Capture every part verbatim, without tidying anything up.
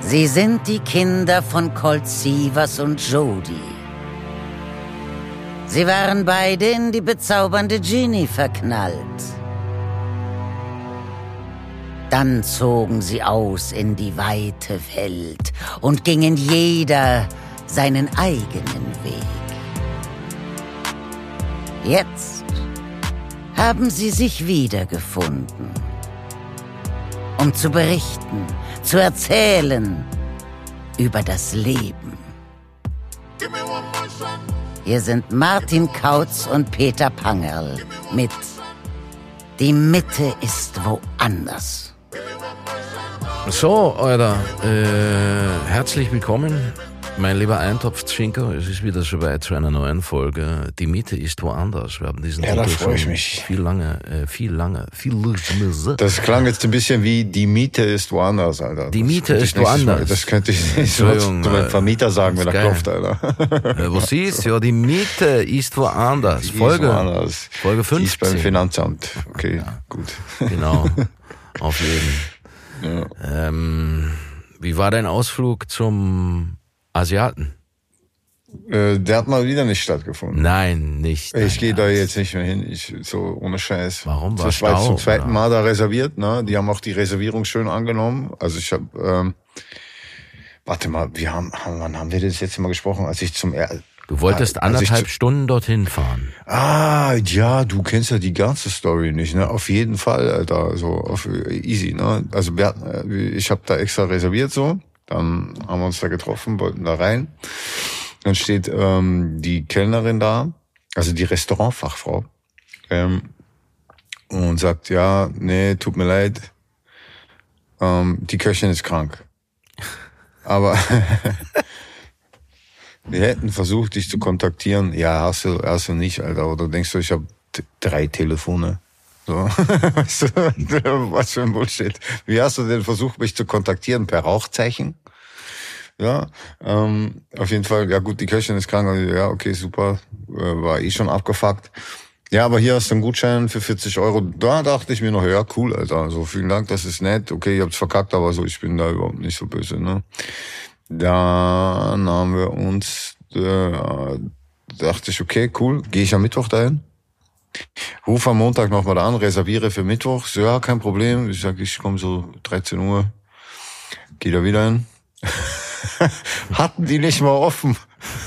Sie sind die Kinder von Colt Sievers und Jody. Sie waren beide in die bezaubernde Ginny verknallt. Dann zogen sie aus in die weite Welt und gingen jeder seinen eigenen Weg. Jetzt haben sie sich wiedergefunden, um zu berichten, zu erzählen über das Leben. Hier sind Martin Kautz und Peter Pangerl mit Die Mitte ist woanders. So, Alter, äh, herzlich willkommen, mein lieber Eintopfschinker. Es ist wieder soweit zu einer neuen Folge. Die Miete ist woanders. Wir haben diesen ja, da Titel freue ich schon mich. viel lange, äh, viel lange, viel Das klang jetzt ein bisschen wie Die Miete ist woanders, Alter. Die Miete ist nicht, woanders. Das könnte ich nicht so zu meinem Vermieter sagen, wenn er geil. klopft, Alter. Äh, was ist? Ja, die Miete ist woanders. Die Folge, ist woanders. Folge fünfzehn. Die ist beim fünfzehn. Finanzamt. Okay, ja. gut. Genau, auf jeden. Ja. Ähm, wie war dein Ausflug zum Asiaten? Äh, der hat mal wieder nicht stattgefunden. Nein, nicht. Ich gehe Ernst. da jetzt nicht mehr hin, ich, so ohne Scheiß. Warum? War Das war jetzt Stau, zum zweiten oder? Mal da reserviert, ne? Die haben auch die Reservierung schön angenommen. Also ich habe, ähm, warte mal, wir haben, wann haben wir das jetzt mal gesprochen? Als ich zum er Du wolltest als ich anderthalb zu- Stunden dorthin fahren. Ah, ja, du kennst ja die ganze Story nicht, ne? Auf jeden Fall, Alter, so auf easy, ne? Also wir hatten, ich habe da extra reserviert so, dann haben wir uns da getroffen, wollten da rein. Dann steht ähm, die Kellnerin da, also die Restaurantfachfrau, ähm, und sagt, ja, nee, tut mir leid, ähm, die Köchin ist krank. Aber wir hätten versucht, dich zu kontaktieren. Ja, hast du, hast du nicht, Alter. Oder denkst du, ich habe t- drei Telefone? So, weißt du, was für ein Bullshit. Wie hast du denn versucht, mich zu kontaktieren? Per Rauchzeichen? Ja, ähm, auf jeden Fall, ja gut, die Köchin ist krank. Also, ja, okay, super, äh, war eh schon abgefuckt. Ja, aber hier hast du einen Gutschein für vierzig Euro. Da dachte ich mir noch, ja, cool, Alter. So, vielen Dank, das ist nett. Okay, ihr habt's verkackt, aber so, ich bin da überhaupt nicht so böse, ne? Dann haben wir uns, äh, dachte ich, okay, cool, gehe ich am Mittwoch dahin. Ruf am Montag nochmal an, reserviere für Mittwoch. So, ja, kein Problem. Ich sag, ich komme so dreizehn Uhr. Geh da wieder hin. Hatten die nicht mal offen.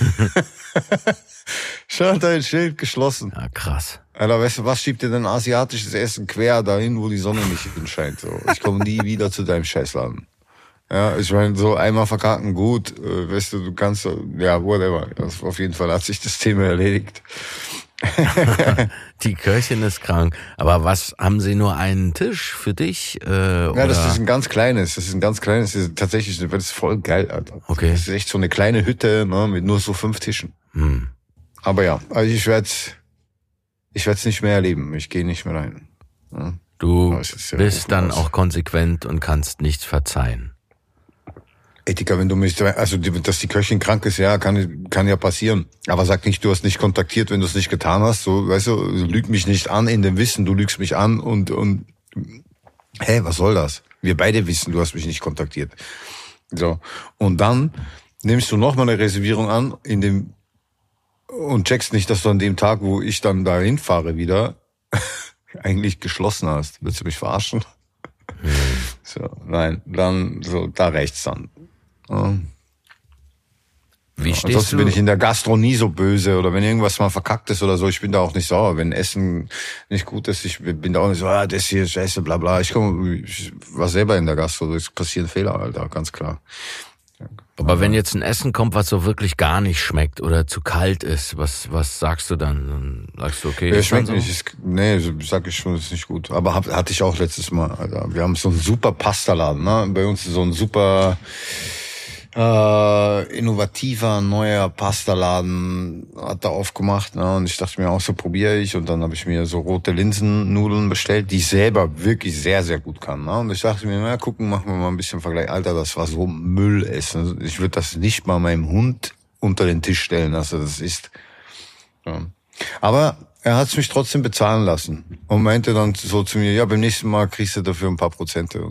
Schaut ein Schild geschlossen. Ja, krass. Alter, weißt du, was schiebt dir denn asiatisches Essen quer dahin, wo die Sonne nicht hinscheint? So, ich komme nie wieder zu deinem Scheißladen. Ja, ich meine, so einmal verkacken, gut, äh, weißt du, du kannst, so, ja, whatever. Das, auf jeden Fall hat sich das Thema erledigt. Die Köchin ist krank. Aber was, haben sie nur einen Tisch für dich? Äh, Ja, oder? das ist ein ganz kleines, das ist ein ganz kleines, das ist tatsächlich, das ist voll geil, Alter. Okay. Das ist echt so eine kleine Hütte, ne, mit nur so fünf Tischen. Hm. Aber ja, also ich werde ich werde es nicht mehr erleben, ich gehe nicht mehr rein. Ja. Du Aber es ist ja bist dann aus. auch konsequent und kannst nichts verzeihen. Ethiker, wenn du mich, also die- dass die Köchin krank ist, ja, kann kann ja passieren. Aber sag nicht, du hast nicht kontaktiert, wenn du es nicht getan hast. So, weißt du, lüg mich nicht an in dem Wissen, du lügst mich an und und hä, was soll das? Wir beide wissen, du hast mich nicht kontaktiert. So, und dann nimmst du noch mal eine Reservierung an in dem und checkst nicht, dass du an dem Tag, wo ich dann da hinfahre wieder, eigentlich geschlossen hast. Willst du mich verarschen? Hm. So, nein, dann so, da rechts dann. Ja. Wie stehst Ansonsten du? bin ich in der Gastro nie so böse oder wenn irgendwas mal verkackt ist oder so, ich bin da auch nicht sauer. Wenn Essen nicht gut ist, ich bin da auch nicht so, ah, das hier ist scheiße, bla bla. Ich komme, ich war selber in der Gastro, es passieren Fehler, Alter, ganz klar. Aber wenn jetzt ein Essen kommt, was so wirklich gar nicht schmeckt oder zu kalt ist, was was sagst du dann? Dann sagst du, okay, Ja, ist schmeckt dann nicht, so? ist, nee, so sag ich schon, ist nicht gut. Aber hab, hatte ich auch letztes Mal, Alter. Wir haben so einen super Pastaladen, ne? Bei uns ist so ein super äh, innovativer, neuer Pastaladen hat da aufgemacht, ne? Und ich dachte mir auch, so probiere ich. Und dann habe ich mir so rote Linsennudeln bestellt, die ich selber wirklich sehr, sehr gut kann, ne? Und ich dachte mir, na gucken, machen wir mal ein bisschen Vergleich. Alter, das war so Müllessen. Ich würde das nicht mal meinem Hund unter den Tisch stellen, dass er das isst. Ja. Aber er hat es mich trotzdem bezahlen lassen und meinte dann so zu mir, ja, beim nächsten Mal kriegst du dafür ein paar Prozente und so.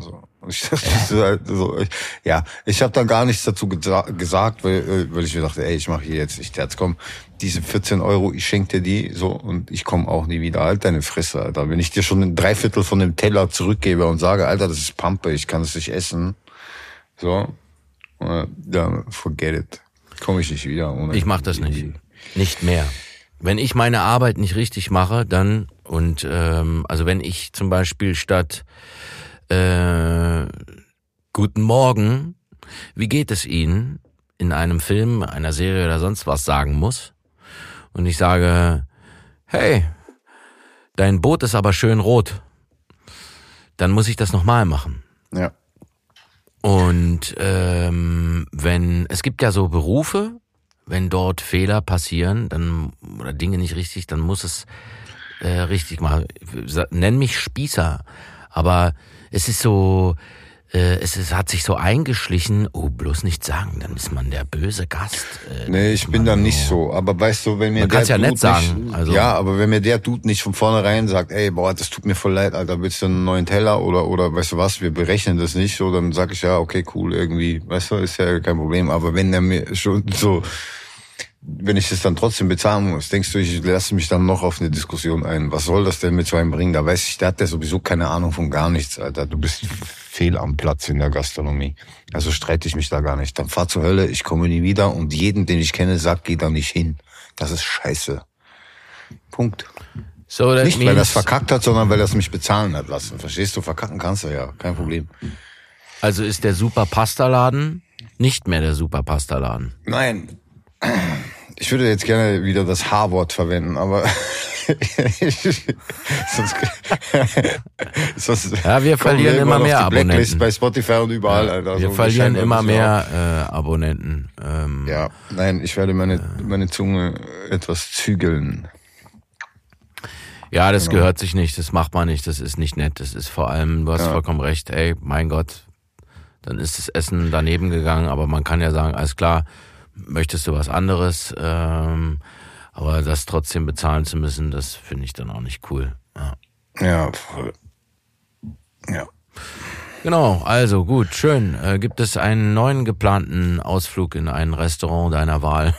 Und ich dachte, so, halt so, ich, ja, ich habe dann gar nichts dazu gesa- gesagt, weil, weil ich mir dachte, ey, ich mache hier jetzt nicht Terz, komm, diese vierzehn Euro, ich schenke dir die, so, und ich komme auch nie wieder. Halt deine Fresse, Alter. Wenn ich dir schon ein Dreiviertel von dem Teller zurückgebe und sage, Alter, das ist Pampe, ich kann es nicht essen, so, dann forget it. Komme ich nicht wieder. Ohne Ich mache das nicht. Nicht mehr. Wenn ich meine Arbeit nicht richtig mache, dann, und ähm, also wenn ich zum Beispiel statt äh, Guten Morgen, wie geht es Ihnen, in einem Film, einer Serie oder sonst was sagen muss, und ich sage, hey, dein Boot ist aber schön rot, dann muss ich das nochmal machen. Ja. Und ähm, wenn, es gibt ja so Berufe, wenn dort Fehler passieren, dann oder Dinge nicht richtig, dann muss es äh, richtig machen. Nenn mich Spießer, aber es ist so, äh, es ist, hat sich so eingeschlichen, oh, bloß nicht sagen, dann ist man der böse Gast. Äh, Nee, ich bin dann nicht so. Aber weißt du, wenn mir Man der kann's ja Dude nett sagen, nicht, also- ja, aber wenn mir der Dude nicht von vornherein sagt, ey, boah, das tut mir voll leid, Alter, willst du einen neuen Teller oder, oder, weißt du was, wir berechnen das nicht so, dann sag ich, ja, okay, cool, irgendwie, weißt du, ist ja kein Problem. Aber wenn der mir schon so, wenn ich das dann trotzdem bezahlen muss, denkst du, ich lasse mich dann noch auf eine Diskussion ein. Was soll das denn mit so einem bringen? Da weiß ich, der hat ja sowieso keine Ahnung von gar nichts, Alter. Du bist fehl am Platz in der Gastronomie. Also streite ich mich da gar nicht. Dann fahr zur Hölle, ich komme nie wieder und jeden, den ich kenne, sagt, geh da nicht hin. Das ist scheiße. Punkt. So, that Nicht, weil er means- es verkackt hat, sondern weil er es mich bezahlen hat lassen. Verstehst du? Verkacken kannst du ja. Kein Problem. Also ist der Super-Pasta-Laden nicht mehr der Super-Pasta-Laden. Nein. Ich würde jetzt gerne wieder das H-Wort verwenden, aber sonst, sonst Ja, wir kommen verlieren irgendwann immer auf mehr die Blacklist Abonnenten. bei Spotify und überall, Alter. Wir So, verlieren scheint immer ein bisschen mehr äh, Abonnenten. Ähm, auf. Ja, nein, ich werde meine, meine Zunge etwas zügeln. Ja, das Genau. gehört sich nicht, das macht man nicht, das ist nicht nett, das ist vor allem, du hast Ja. vollkommen recht, ey, mein Gott, dann ist das Essen daneben gegangen, aber man kann ja sagen, alles klar, möchtest du was anderes, ähm, aber das trotzdem bezahlen zu müssen, das finde ich dann auch nicht cool. Ja. Ja, voll. Ja. Genau, also gut, schön. Äh, gibt es einen neuen geplanten Ausflug in ein Restaurant deiner Wahl?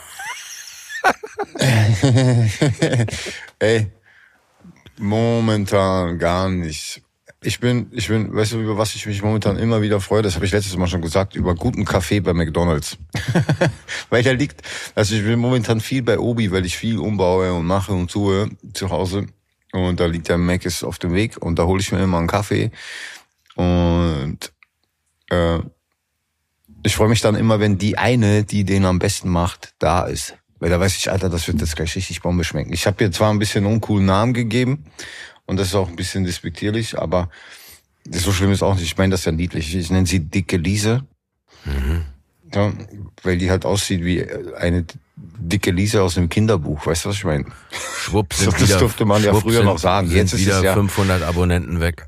Ey, momentan gar nicht. Ich bin, ich bin, weißt du, über was ich mich momentan immer wieder freue? Das habe ich letztes Mal schon gesagt, über guten Kaffee bei McDonald's. Weil der liegt, also ich bin momentan viel bei Obi, weil ich viel umbaue und mache und tue zu Hause. Und da liegt der Mac ist auf dem Weg und da hole ich mir immer einen Kaffee. Und äh, ich freue mich dann immer, wenn die eine, die den am besten macht, da ist. Weil da weiß ich, Alter, das wird jetzt gleich richtig Bombe schmecken. Ich habe ihr zwar ein bisschen einen uncoolen Namen gegeben und das ist auch ein bisschen despektierlich, aber so schlimm ist auch nicht. Ich meine das ist ja niedlich. Ich nenne sie Dicke Liese. Mhm. Ja, weil die halt aussieht wie eine dicke Liese aus einem Kinderbuch. Weißt du, was ich meine? Schwupp So, sind das wieder, durfte man ja schwupp früher sind, noch sagen. Sind Jetzt ist wieder es ja- fünfhundert Abonnenten weg.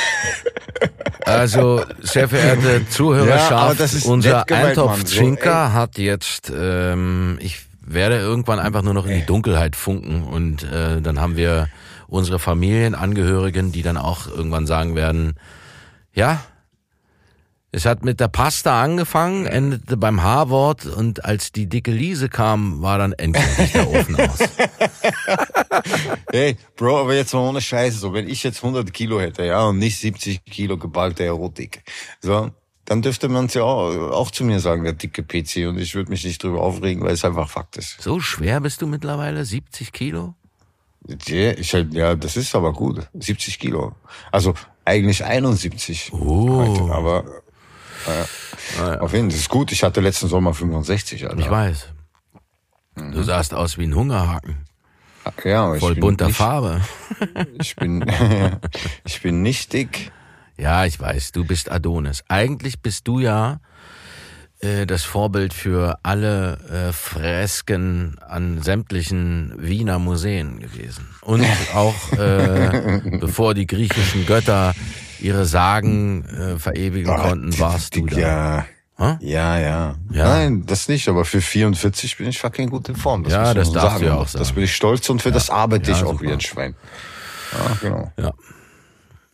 Also, sehr verehrte Ja, aber Zuhörerschaft, das ist unser nett gemeint, Eintopf Mann. So, Schinker hat jetzt, ähm, ich werde irgendwann einfach nur noch in die Dunkelheit funken und äh, dann haben wir unsere Familienangehörigen, die dann auch irgendwann sagen werden, ja, es hat mit der Pasta angefangen, endete beim H-Wort und als die dicke Liese kam, war dann endgültig der Ofen aus. Hey, Bro, aber jetzt mal ohne Scheiße, so, wenn ich jetzt hundert Kilo hätte, ja, und nicht siebzig Kilo geballte Erotik, so, dann dürfte man es ja auch, auch zu mir sagen, der dicke P C, und ich würde mich nicht drüber aufregen, weil es einfach Fakt ist. So schwer bist du mittlerweile? siebzig Kilo? Ja, ich halt, ja, das ist aber gut. siebzig Kilo. Also, eigentlich einundsiebzig. Oh. Heute, aber, äh, auf jeden Fall, das ist gut. Ich hatte letzten Sommer fünfundsechzig, Alter. Ich weiß. Du sahst aus wie ein Hungerhaken. Ja, aber Voll ich bin bunter nicht, Farbe. Ich bin, ich bin nicht dick. Ja, ich weiß, du bist Adonis. Eigentlich bist du ja äh, das Vorbild für alle äh, Fresken an sämtlichen Wiener Museen gewesen. Und auch, äh, bevor die griechischen Götter ihre Sagen äh, verewigen konnten, warst du dick, da. Ja. Hä? Ja, ja, Ja. Nein, das nicht, aber für vierundvierzig bin ich fucking gut in Form. Das Ja, muss man das so darfst sagen. du ja auch sagen. Das bin ich stolz und für das arbeite Ja, ich auch super. wie ein Schwein. Ja, genau. Ja.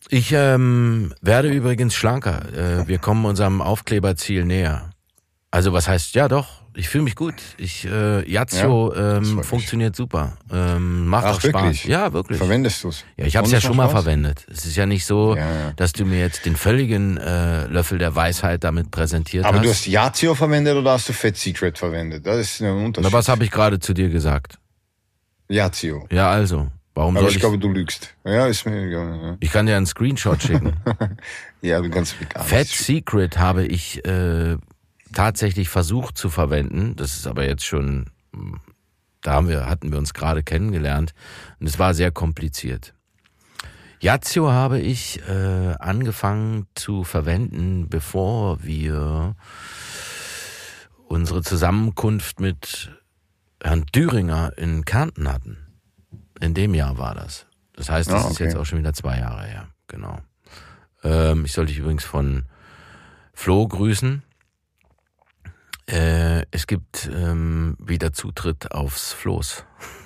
Ich ähm, werde übrigens schlanker. Äh, wir kommen unserem Aufkleberziel näher. Also was heißt, ja doch, ich fühle mich gut. Ich äh, Yazio Ja, das ähm, freut mich. funktioniert super. Ähm, macht Ach, auch Spaß. wirklich? Ja, wirklich. Verwendest du es? Ja, ich habe es ja schon mal verwendet. Es ist ja nicht so, Ja, ja. dass du mir jetzt den völligen äh, Löffel der Weisheit damit präsentiert Aber hast. du hast Yazio verwendet oder hast du Fat Secret verwendet? Das ist ein Unterschied. Na, was habe ich gerade zu dir gesagt? Yazio. Ja, also, warum Aber soll ich ich... glaube, du lügst. Ja, ist mir egal. Ich kann dir einen Screenshot schicken. Ja, du kannst mir gar Fat nicht. Secret habe ich äh, tatsächlich versucht zu verwenden. Das ist aber jetzt schon, da haben wir, hatten wir uns gerade kennengelernt und es war sehr kompliziert. Yazio habe ich äh, angefangen zu verwenden, bevor wir unsere Zusammenkunft mit Herrn Düringer in Kärnten hatten. In dem Jahr war das. Das heißt, das Ah, ist okay. jetzt auch schon wieder zwei Jahre her. Genau. Ähm, ich sollte dich übrigens von Flo grüßen. Äh, es gibt ähm, wieder Zutritt aufs Floß.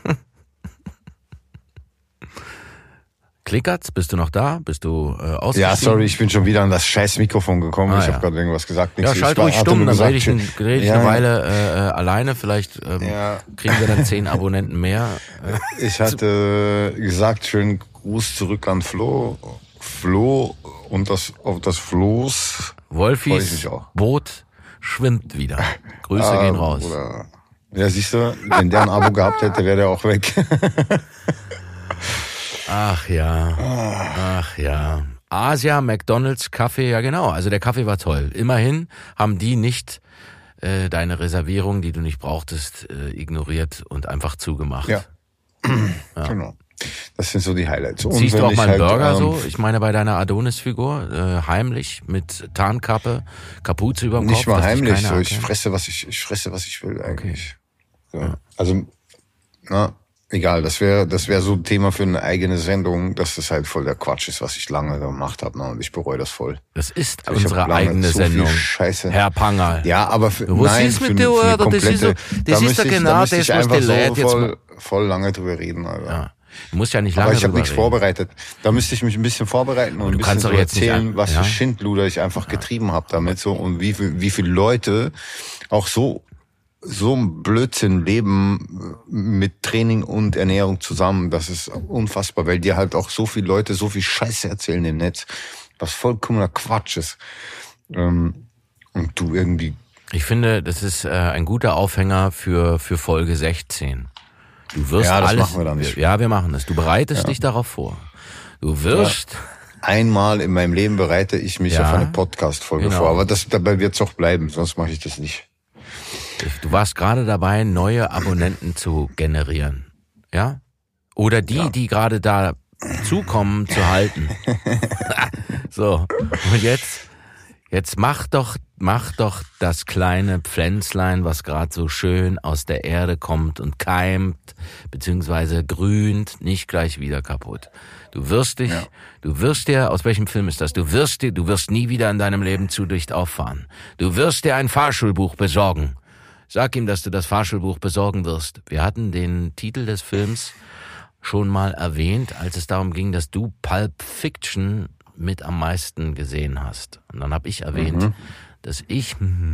Klickert's? Bist du noch da? Bist du äh, ausgestiegen? Ja, sorry, ich bin schon wieder an das scheiß Mikrofon gekommen. Ah, ich ja. habe gerade irgendwas gesagt. Ja, Nichts. schalt Ich war- ruhig hatte stumm, nur dann gesagt, rede ich, ein, rede ich ja, eine Weile äh, äh, alleine. Vielleicht ähm, Ja. kriegen wir dann zehn Abonnenten mehr. Ich hatte gesagt, schönen Gruß zurück an Flo. Flo und das auf das Floß. Freu ich Wolfis mich auch. Boot schwimmt wieder. Grüße Ah, gehen raus. Bruder. Ja, siehst du, wenn der ein Abo gehabt hätte, wäre der auch weg. Ach ja, ach ja. Asia, McDonald's, Kaffee, ja genau. Also der Kaffee war toll. Immerhin haben die nicht äh, deine Reservierung, die du nicht brauchtest, äh, ignoriert und einfach zugemacht. Ja. Genau. Das sind so die Highlights. Und Siehst du wenn auch ich mal einen halt, Burger ähm, so? Ich meine bei deiner Adonis-Figur, äh, heimlich, mit Tarnkappe, Kapuze über dem Nicht Kopf. mal dass dich heimlich, keiner so ich erkennt? fresse, was ich, ich fresse, was ich will eigentlich. So. Also, na, egal, das wäre das wäre so ein Thema für eine eigene Sendung, dass das halt voll der Quatsch ist, was ich lange gemacht habe, ne? Und ich bereue das voll. Das ist Aber ich unsere hab lange eigene so viel Sendung, Scheiße. Herr Pangerl. Ja, aber für, Was nein, ist für, mit für dir, eine Alter? Das ist komplette, so- das da ist müsste doch ich, genau da müsste das, ich was einfach die so Leute jetzt voll, voll lange drüber reden, Alter. Ja. Du musst ja nicht lange Aber ich habe drüber nichts reden. vorbereitet. Da müsste ich mich ein bisschen vorbereiten und ein du bisschen kannst so doch jetzt nicht erzählen, an- was ja. für Schindluder ich einfach getrieben habe damit so und wie viel, wie viele Leute auch so so ein Blödsinn leben mit Training und Ernährung zusammen. Das ist unfassbar, weil dir halt auch so viele Leute so viel Scheiße erzählen im Netz, was vollkommener Quatsch ist. Ähm, und du irgendwie Ich finde, das ist äh, ein guter Aufhänger für für Folge sechzehn. Du wirst Ja, das alles. machen wir dann nicht. Ja, wir machen das. Du bereitest Ja. dich darauf vor. Du wirst. einmal in meinem Leben bereite ich mich Ja, auf eine Podcast-Folge genau. vor. Aber das, dabei wird's auch bleiben, sonst mache ich das nicht. Du warst gerade dabei, neue Abonnenten zu generieren. Ja? Oder die, Ja. die gerade da zukommen, zu halten. So. Und jetzt, jetzt mach doch, mach doch das kleine Pflänzlein, was gerade so schön aus der Erde kommt und keimt, beziehungsweise grünt, nicht gleich wieder kaputt. Du wirst dich, Ja. du wirst dir, aus welchem Film ist das? Du wirst dir, du wirst nie wieder in deinem Leben zu dicht auffahren. Du wirst dir ein Fahrschulbuch besorgen. Sag ihm, dass du das Fahrschulbuch besorgen wirst. Wir hatten den Titel des Films schon mal erwähnt, als es darum ging, dass du Pulp Fiction mit am meisten gesehen hast. Und dann habe ich erwähnt, Mhm. dass ich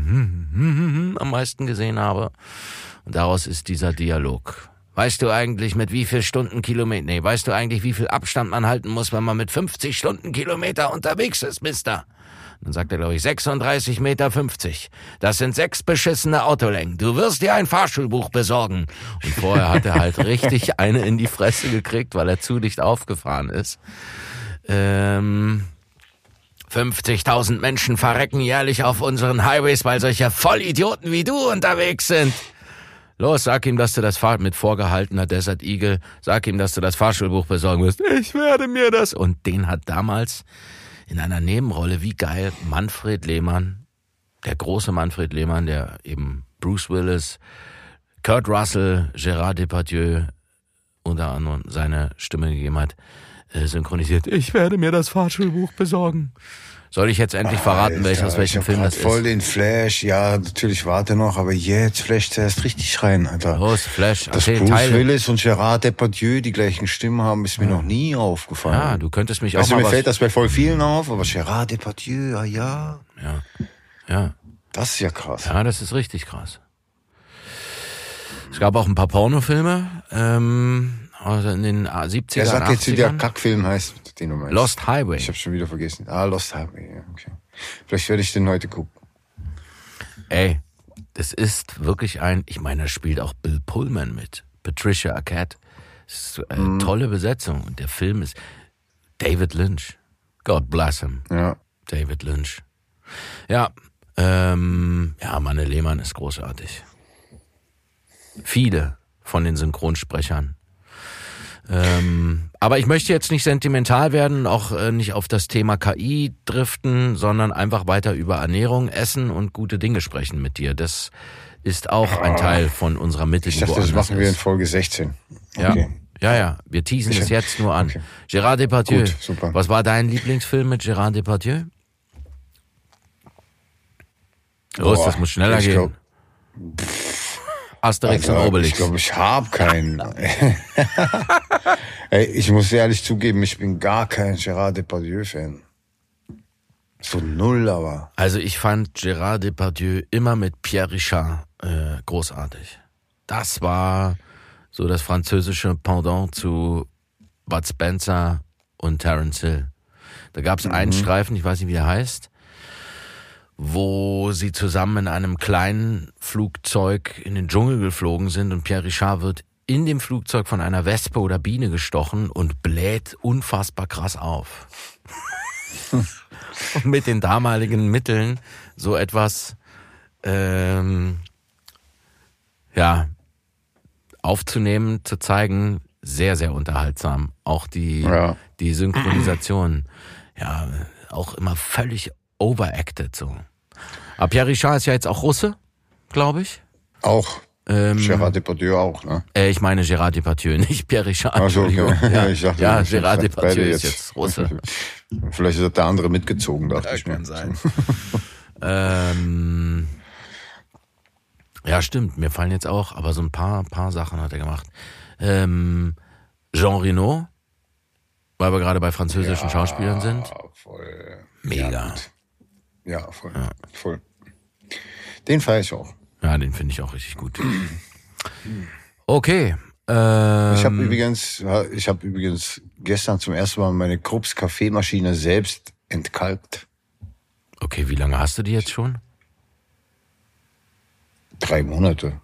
am meisten gesehen habe. Und daraus ist dieser Dialog. Weißt du eigentlich, mit wie viel Stundenkilometer, nee, weißt du eigentlich, wie viel Abstand man halten muss, wenn man mit fünfzig Stundenkilometer unterwegs ist, Mister? Dann sagt er, glaube ich, sechsunddreißig Meter fünfzig. Das sind sechs beschissene Autolängen. Du wirst dir ein Fahrschulbuch besorgen. Und vorher hat er halt richtig eine in die Fresse gekriegt, weil er zu dicht aufgefahren ist. Ähm, fünfzigtausend Menschen verrecken jährlich auf unseren Highways, weil solche Vollidioten wie du unterwegs sind. Los, sag ihm, dass du das Fahr mit vorgehaltener Desert Eagle, sag ihm, dass du das Fahrschulbuch besorgen wirst. Ich werde mir das. Und den hat damals in einer Nebenrolle, wie geil, Manfred Lehmann, der große Manfred Lehmann, der eben Bruce Willis, Kurt Russell, Gérard Depardieu unter anderem seine Stimme gegeben hat, äh, synchronisiert. Ich werde mir das Fahrschulbuch besorgen. Soll ich jetzt endlich verraten, welch, aus welchem Film das ist? Voll den Flash, ja, natürlich warte noch, aber jetzt flasht er erst richtig rein, Alter. Los, Flash, Dass erzähl Bruce Teile. Willis und Gerard Depardieu die gleichen Stimmen haben, ist mir noch nie aufgefallen. Ja, du könntest mich weißt auch du, mal mir was... fällt das bei voll vielen auf, aber Gerard Depardieu, ja, ja. Ja, ja. Das ist ja krass. Ja, das ist richtig krass. Es gab auch ein paar Pornofilme, ähm, also in den siebziger, Er sagt jetzt, wie der achtzigern. Kackfilm heißt, den du meinst. Lost Highway. Ich hab's schon wieder vergessen. Ah, Lost Highway, ja, okay. Vielleicht werde ich den heute gucken. Ey, das ist wirklich ein, ich meine, da spielt auch Bill Pullman mit, Patricia Arquette. Das ist eine Mhm. tolle Besetzung. Und der Film ist David Lynch. God bless him. Ja. David Lynch. Ja, ähm, ja, Manne Lehmann ist großartig. Viele von den Synchronsprechern. Ähm, aber ich möchte jetzt nicht sentimental werden, auch äh, nicht auf das Thema K I driften, sondern einfach weiter über Ernährung, Essen und gute Dinge sprechen mit dir. Das ist auch ein Teil von unserer Mitte, Ich die dachte, das woanders machen wir in ist. Folge sechzehn. Ja, Okay. ja, ja. Wir teasen Ich- es jetzt nur an. okay. Gérard Depardieu. Gut, super. Was war dein Lieblingsfilm mit Gérard Depardieu? Los, Boah, das muss schneller ich gehen. glaub- Asterix Also, und Obelix. Ich glaube, ich habe keinen. Ey, ich muss ehrlich zugeben, ich bin gar kein Gerard Depardieu-Fan. So null, aber. Also ich fand Gérard Depardieu immer mit Pierre Richard äh, großartig. Das war so das französische Pendant zu Bud Spencer und Terence Hill. Da gab es einen Streifen, ich weiß nicht, wie der heißt, wo sie zusammen in einem kleinen Flugzeug in den Dschungel geflogen sind und Pierre Richard wird in dem Flugzeug von einer Wespe oder Biene gestochen und bläht unfassbar krass auf. Und mit den damaligen Mitteln so etwas ähm, ja aufzunehmen, zu zeigen, sehr, sehr unterhaltsam. Auch die, Ja. die Synchronisation, ja, auch immer völlig overacted so. Aber Pierre Richard ist ja jetzt auch Russe, glaube ich. Auch. Ähm, Gerard Depardieu auch, ne? äh, ich meine Gérard Depardieu, nicht Pierre Richard. Ach so, Entschuldigung. okay. Ja, ich dachte, ja ich Gérard dachte, Depardieu beide ist jetzt Russe. Vielleicht ist der andere mitgezogen, dachte ich mir. Kann sein. ähm, ja, stimmt. Mir fallen jetzt auch, aber so ein paar, paar Sachen hat er gemacht. Ähm, Jean Reno, weil wir gerade bei französischen Schauspielern sind. Ja, voll. Mega. Ja, gut. ja voll. voll. Den feiere ich auch. Ja, den finde ich auch richtig gut. Okay. Ähm, Ich habe übrigens, ich habe übrigens gestern zum ersten Mal meine Krupps Kaffeemaschine selbst entkalkt. okay, wie lange hast du die jetzt schon? Drei Monate.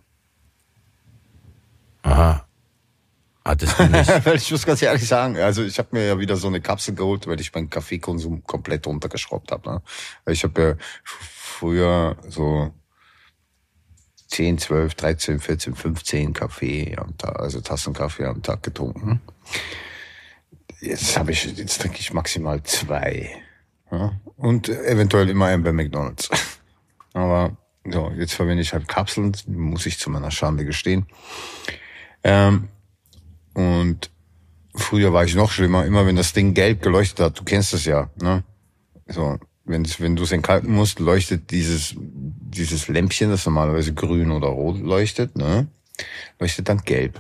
Aha. Hattest du nicht? Weil ich muss ganz ehrlich sagen, also ich habe mir ja wieder so eine Kapsel geholt, weil ich meinen Kaffeekonsum komplett runtergeschraubt habe. Ne? Weil ich habe ja früher so zehn, zwölf, dreizehn, vierzehn, fünfzehn Kaffee am Tag, also Tassen Kaffee am Tag getrunken. Jetzt habe ich, jetzt trinke ich maximal zwei. Ja? Und eventuell immer einen bei McDonald's. Aber so, jetzt verwende ich halt Kapseln, muss ich zu meiner Schande gestehen. Ähm, und früher war ich noch schlimmer, immer wenn das Ding gelb geleuchtet hat, du kennst das ja, ne? So, wenn, wenn du es entkalken musst, leuchtet dieses, dieses Lämpchen, das normalerweise grün oder rot leuchtet, ne? Leuchtet dann gelb.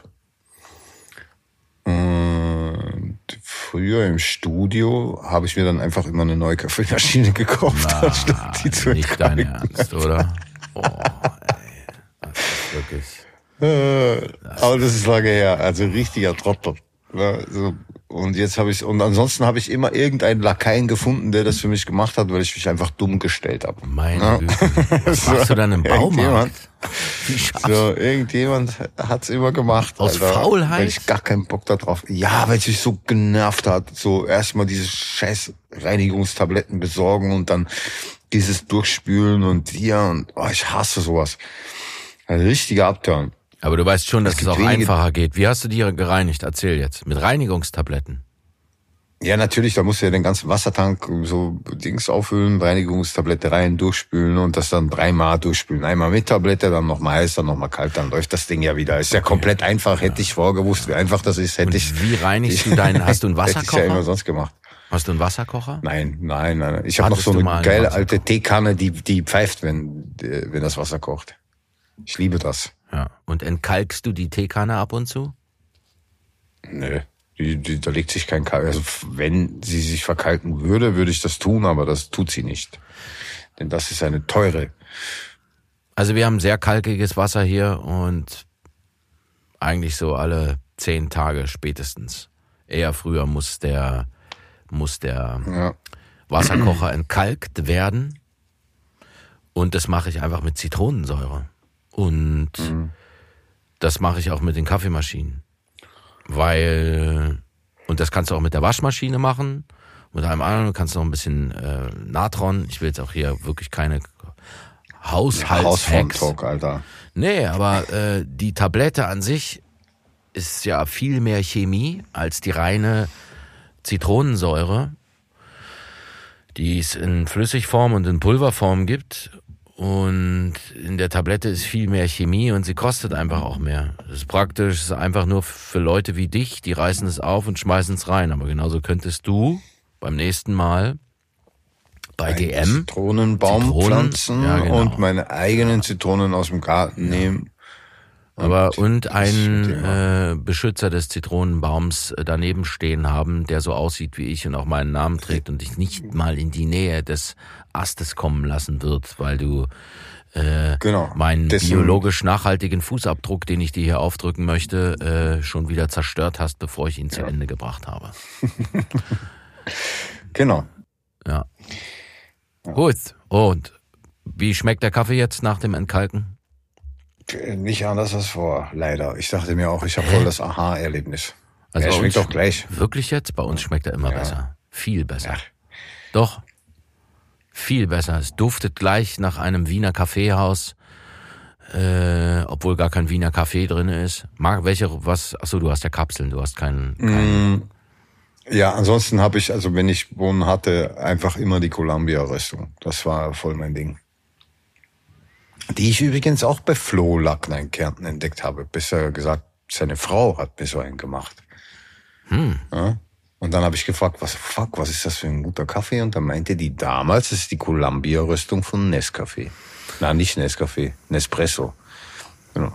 Und früher im Studio habe ich mir dann einfach immer eine neue Kaffeemaschine gekauft, Na, anstatt die zu nicht dein entkalken. Ernst, oder? Oh, ey. Das ist wirklich... Äh, aber das ist lange her, also richtiger Trottel. Ja, so. Und jetzt habe ich und ansonsten habe ich immer irgendeinen Lakaien gefunden, der das für mich gemacht hat, weil ich mich einfach dumm gestellt habe. Meine Ja. Güte. Was So, machst du dann im irgendjemand- Baumarkt? Wie schaffst du? So, irgendjemand hat's immer gemacht. Aus Faulheit? Weil ich gar keinen Bock da drauf. Ja, weil es mich so genervt hat. So erstmal diese scheiß Reinigungstabletten besorgen und dann dieses Durchspülen und hier und oh, ich hasse sowas. Ein richtiger Upturn. Aber du weißt schon, dass Es es gibt auch wenige- einfacher geht. Wie hast du die gereinigt? Erzähl jetzt. Mit Reinigungstabletten. Ja, natürlich, da musst du ja den ganzen Wassertank so Dings auffüllen, Reinigungstablette rein, durchspülen und das dann dreimal durchspülen. Einmal mit Tablette, dann nochmal heiß, dann nochmal kalt, dann läuft das Ding ja wieder. Ist ja komplett einfach. Hätte ich vorgewusst, wie einfach das ist, hätte ich. Und wie reinigst du deinen, hast du einen Hätte ich ja immer Wasserkocher? sonst gemacht. Hast du einen Wasserkocher? Nein, nein, nein. Ich habe noch Hattest so du eine mal einen geile Wasserkocher? alte Teekanne, die, die pfeift, wenn, wenn das Wasser kocht. Ich liebe das. Ja. Und entkalkst du die Teekanne ab und zu? Nö. Die, die, da legt sich kein Kalk. Also wenn sie sich verkalken würde, würde ich das tun, aber das tut sie nicht. Denn das ist eine teure. Also wir haben sehr kalkiges Wasser hier und eigentlich so alle zehn Tage spätestens. Eher früher muss der, muss der Ja. Wasserkocher entkalkt werden. Und das mache ich einfach mit Zitronensäure. Und Mhm. das mache ich auch mit den Kaffeemaschinen. Weil, und das kannst du auch mit der Waschmaschine machen. Mit einem anderen kannst du noch ein bisschen äh, Natron. Ich will jetzt auch hier wirklich keine Haushaltshacks. Hausfront-Talk, Alter. Nee, aber äh, die Tablette an sich ist ja viel mehr Chemie als die reine Zitronensäure, die es in Flüssigform und in Pulverform gibt. Und in der Tablette ist viel mehr Chemie und sie kostet einfach auch mehr. Das ist praktisch, das ist einfach nur für Leute wie dich, die reißen es auf und schmeißen es rein. Aber genauso könntest du beim nächsten Mal bei D M Zitronenbaum Zitronen, pflanzen ja, genau. und meine eigenen Zitronen aus dem Garten nehmen. Aber und das einen Thema. äh, Beschützer des Zitronenbaums äh, daneben stehen haben, der so aussieht wie ich und auch meinen Namen trägt und dich nicht mal in die Nähe des Astes kommen lassen wird, weil du äh, Genau. meinen Dessen- biologisch nachhaltigen Fußabdruck, den ich dir hier aufdrücken möchte, äh, schon wieder zerstört hast, bevor ich ihn zu Ja. Ende gebracht habe. Genau. Ja. Gut. Und wie schmeckt der Kaffee jetzt nach dem Entkalken? Nicht anders als vor, leider. Ich dachte mir auch, ich habe voll das Aha-Erlebnis. Also er bei schmeckt uns- doch gleich. Wirklich jetzt? Bei uns schmeckt er immer Ja. besser. Viel besser. Ja. Doch. Viel besser. Es duftet gleich nach einem Wiener Kaffeehaus, äh, obwohl gar kein Wiener Kaffee drin ist. Mag welche, was, achso, du hast ja Kapseln, du hast keinen, keinen Mm, Ja, ansonsten habe ich, also wenn ich Bohnen hatte, einfach immer die Columbia-Röstung. Das war voll mein Ding. Die ich übrigens auch bei Flo Lackner in Kärnten entdeckt habe. Besser gesagt, seine Frau hat mir so einen gemacht. Hm. Ja? Und dann habe ich gefragt, was fuck, was ist das für ein guter Kaffee? Und dann meinte die damals, das ist die Columbia-Röstung von Nescafé. Na, nicht Nescafé, Nespresso. Genau.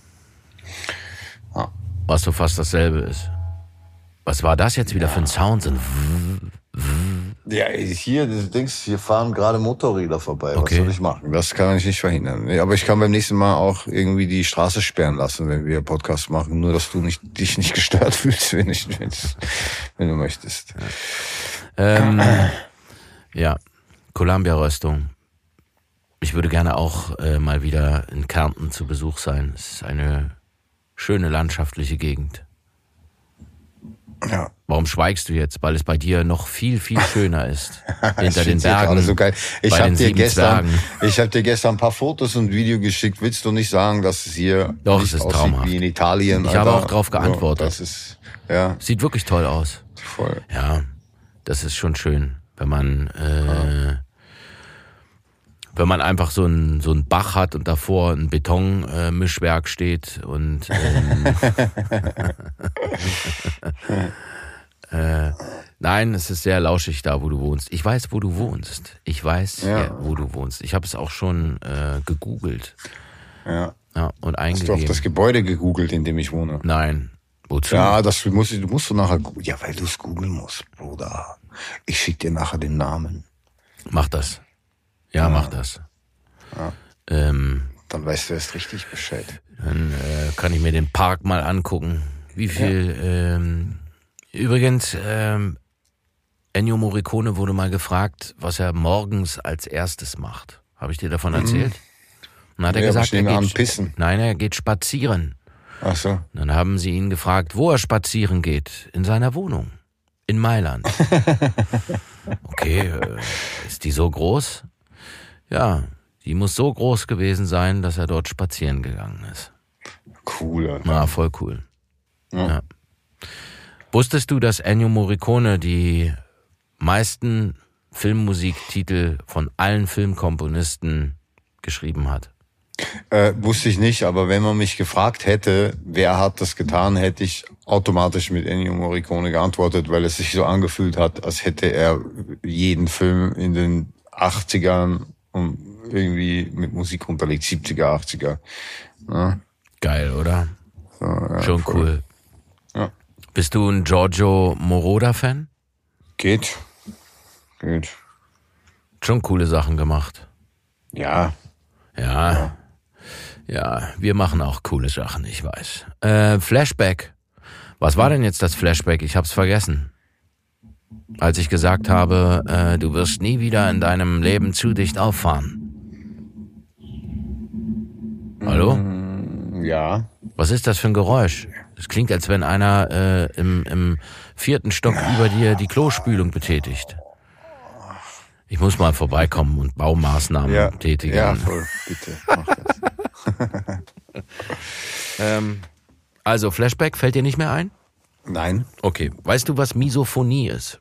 Ja. was so fast dasselbe ist. Was war das jetzt wieder für ein Sound? So ein Ja, hier, du denkst, hier fahren gerade Motorräder vorbei. Okay. Was soll ich machen? Das kann ich nicht verhindern. Nee, aber ich kann beim nächsten Mal auch irgendwie die Straße sperren lassen, wenn wir Podcast machen. Nur, dass du nicht, dich nicht gestört fühlst, wenn, ich, wenn, wenn du möchtest. Ähm, ja, Columbia-Röstung. Ich würde gerne auch äh, mal wieder in Kärnten zu Besuch sein. Es ist eine schöne landschaftliche Gegend. Ja. Warum schweigst du jetzt? Weil es bei dir noch viel, viel schöner ist. Hinter Ich den find's hier Bergen. gerade so geil. Ich bei habe den dir sieben gestern, Zwergen. ich habe dir gestern ein paar Fotos und Video geschickt. Willst du nicht sagen, dass es hier Doch, nicht es ist aussieht traumhaft. wie in Italien? Ich habe Alter? auch drauf geantwortet. Ja, das ist, ja, Sieht wirklich toll aus. voll. Ja, das ist schon schön, wenn man äh, wenn man einfach so ein so ein Bach hat und davor ein Betonmischwerk äh, Mischwerk steht und ähm, äh, nein, es ist sehr lauschig da, wo du wohnst. Ich weiß, wo du wohnst. Ich weiß, Ja. ja, wo du wohnst. Ich habe es auch schon äh, gegoogelt, Ja. ja, und Hast du auch eingegeben. das Gebäude gegoogelt, in dem ich wohne? Nein, wozu? Ja, das musst du, du musst du nachher, gu- ja, weil du es googeln musst, Bruder. Ich schick dir nachher den Namen. Mach das. Ja, mach das. Ja. Ähm, Dann weißt du erst richtig Bescheid. Dann äh, kann ich mir den Park mal angucken. Wie viel, ähm, übrigens, ähm, Ennio Morricone wurde mal gefragt, was er morgens als erstes macht. Habe ich dir davon erzählt? Und dann hat er Ja, gesagt, aber ich nehme er an, geht, pissen. nein, er geht spazieren. Ach so. Und dann haben sie ihn gefragt, wo er spazieren geht. In seiner Wohnung. In Mailand. Okay, äh, ist die so groß? Ja, die muss so groß gewesen sein, dass er dort spazieren gegangen ist. Cool, Alter. Na, voll cool. Ja. Ja. Wusstest du, dass Ennio Morricone die meisten Filmmusiktitel von allen Filmkomponisten geschrieben hat? Äh, wusste ich nicht, aber wenn man mich gefragt hätte, wer hat das getan, hätte ich automatisch mit Ennio Morricone geantwortet, weil es sich so angefühlt hat, als hätte er jeden Film in den achtzigern und irgendwie mit Musik unterlegt, siebziger, achtziger. Ja. Geil, oder? So, ja, Schon voll. cool. Ja. Bist du ein Giorgio Moroder-Fan? Geht. Geht. Schon coole Sachen gemacht. Ja. Ja. Ja, wir machen auch coole Sachen, ich weiß. Äh, Flashback. Was war denn jetzt das Flashback? Ich hab's vergessen. Als ich gesagt habe, äh, du wirst nie wieder in deinem Leben zu dicht auffahren. Hallo? Ja. Was ist das für ein Geräusch? Es klingt, als wenn einer äh, im, im vierten Stock über dir die Klospülung betätigt. Ich muss mal vorbeikommen und Baumaßnahmen Ja, tätigen. ja, voll, bitte. Mach das. ähm, also, Flashback fällt dir nicht mehr ein? Nein. Okay. Weißt du, was Misophonie ist?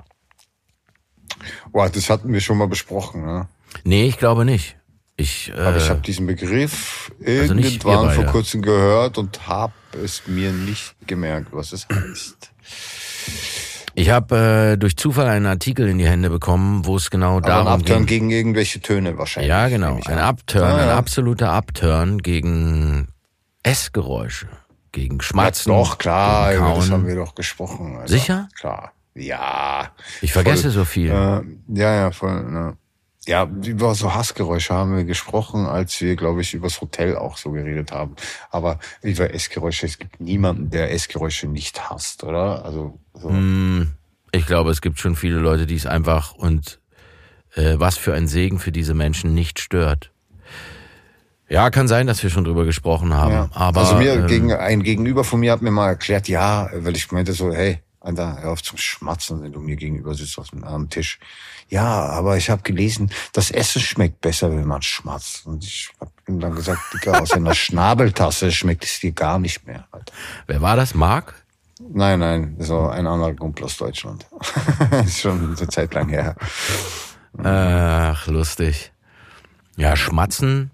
Boah, das hatten wir schon mal besprochen, ne? Nee, ich glaube nicht. Ich, äh, Aber ich habe diesen Begriff also nicht wir irgendwann beide. vor kurzem gehört und habe es mir nicht gemerkt, was es heißt. Ich habe äh, durch Zufall einen Artikel in die Hände bekommen, wo es genau Aber darum ein Upturn ging. gegen irgendwelche Töne wahrscheinlich. Ja, genau. nehme ich Ein an. Upturn, Ah, ein ja. absoluter Upturn gegen Essgeräusche, gegen Schmatzen. Ja, doch, klar, gegen über das Kauen. haben wir doch gesprochen. Alter. Sicher? Klar. Ja. Ich vergesse Voll. so viel. Äh, ja, ja, voll. Ne. Ja, über so Hassgeräusche haben wir gesprochen, als wir, glaube ich, über das Hotel auch so geredet haben. Aber über Essgeräusche, es gibt niemanden, der Essgeräusche nicht hasst, oder? Also so. Hm, ich glaube, es gibt schon viele Leute, die es einfach und äh, was für ein Segen für diese Menschen nicht stört. Ja, kann sein, dass wir schon drüber gesprochen haben. Ja. Aber also mir ähm, gegen ein Gegenüber von mir hat mir mal erklärt, ja, weil ich meinte so, hey, Alter, hör auf zum Schmatzen, wenn du mir gegenüber sitzt auf dem, am Tisch. Ja, aber ich habe gelesen, das Essen schmeckt besser, wenn man schmatzt. Und ich habe ihm dann gesagt, Digga, aus einer Schnabeltasse schmeckt es dir gar nicht mehr. Alter. wer war das? Marc? Nein, nein, so ein anderer Kumpel aus Deutschland. Ist schon eine Zeit lang her. Ach, lustig. Ja, Schmatzen,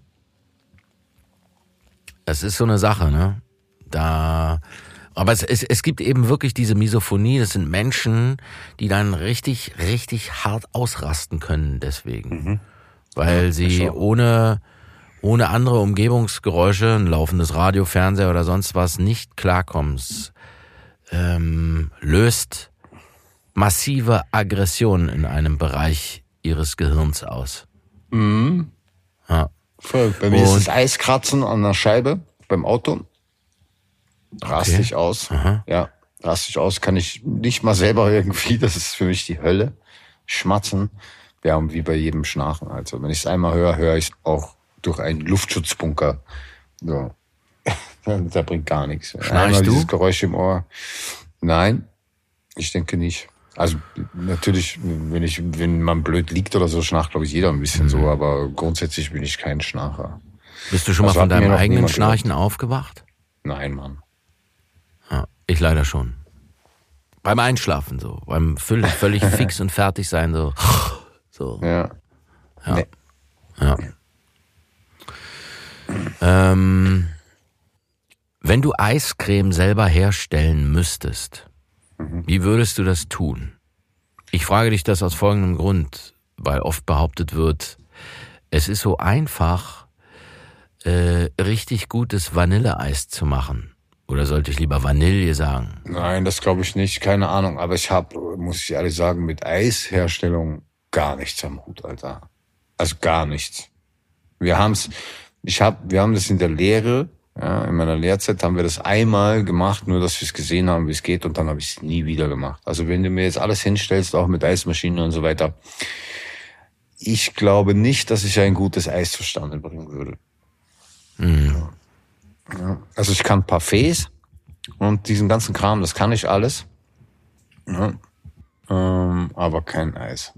das ist so eine Sache, ne? Da, aber es, es, es gibt eben wirklich diese Misophonie, das sind Menschen, die dann richtig, richtig hart ausrasten können deswegen. Mhm. Weil Ja, sie so. ohne, ohne andere Umgebungsgeräusche, ein laufendes Radio, Fernseher oder sonst was nicht klarkommen. Es, ähm, löst massive Aggression in einem Bereich ihres Gehirns aus. Mhm. Ja. Voll. Bei mir ist Und- das Eiskratzen an der Scheibe beim Auto. Raste Okay. ich aus. Aha. Ja, raste ich aus. Kann ich nicht mal selber irgendwie. Das ist für mich die Hölle. Schmatzen. Ja, und wie bei jedem Schnarchen. Also, wenn ich es einmal höre, höre ich es auch durch einen Luftschutzbunker. So. Da bringt gar nichts. Schnarchst Einmal du? dieses Geräusch im Ohr. Nein, ich denke nicht. Also natürlich, wenn ich, wenn man blöd liegt oder so, schnarcht, glaube ich, jeder ein bisschen Mhm. so, aber grundsätzlich bin ich kein Schnarcher. Bist du schon mal Also von hat mir deinem noch eigenen niemand Schnarchen aufgewacht? Nein, Mann. Ja, ich leider schon. Beim Einschlafen so, beim völlig, völlig fix und fertig sein so. So. Ja. Ja. Nee. Ja. Ähm, wenn du Eiscreme selber herstellen müsstest, Mhm. wie würdest du das tun? Ich frage dich das aus folgendem Grund, weil oft behauptet wird, es ist so einfach, äh, richtig gutes Vanilleeis zu machen. Oder sollte ich lieber Vanille sagen? Nein, das glaube ich nicht. Keine Ahnung. Aber ich habe, muss ich ehrlich sagen, mit Eisherstellung gar nichts am Hut, Alter. Also gar nichts. Wir haben's, ich hab, wir haben das in der Lehre, ja, in meiner Lehrzeit haben wir das einmal gemacht, nur dass wir es gesehen haben, wie es geht, und dann habe ich es nie wieder gemacht. Also wenn du mir jetzt alles hinstellst, auch mit Eismaschinen und so weiter, ich glaube nicht, dass ich ein gutes Eis zustande bringen würde. Mhm. Ja, also ich kann Parfaits und diesen ganzen Kram, das kann ich alles. Ja, ähm, aber kein Eis.